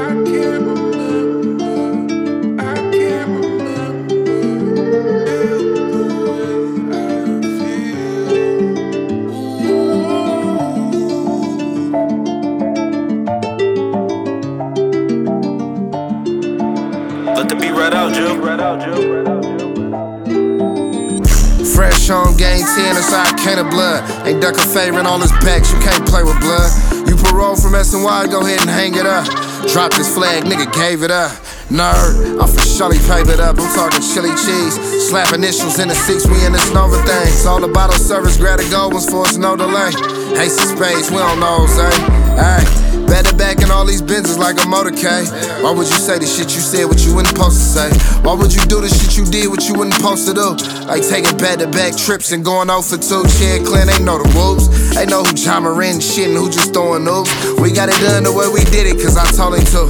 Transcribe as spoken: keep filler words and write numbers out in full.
Let the beat right out, Jill. Fresh on game ten, inside can of blood. Ain't duck a favor in all his backs, you can't play with blood. You parole from S N Y, go ahead and hang it up. Drop this flag, nigga gave it up. Nerd, I'm for surely papered up. I'm talking chili cheese. Slap initials in the seats, we in this Nova thing. It's all the bottle service, grab the gold ones for us, no delay. Ace of spades, we don't know, eh? Ayy, better back in all these Benzes like a motorcade. Why would you say the shit you said, what you wasn't supposed to say? Why would you do the shit you did, what you wasn't supposed to do? Like taking back-to-back trips and going out for two. Chad Clint, they know the rules. They know who John Moran shit and who just throwing noobs. We got it done the way we did it, cause I told him to.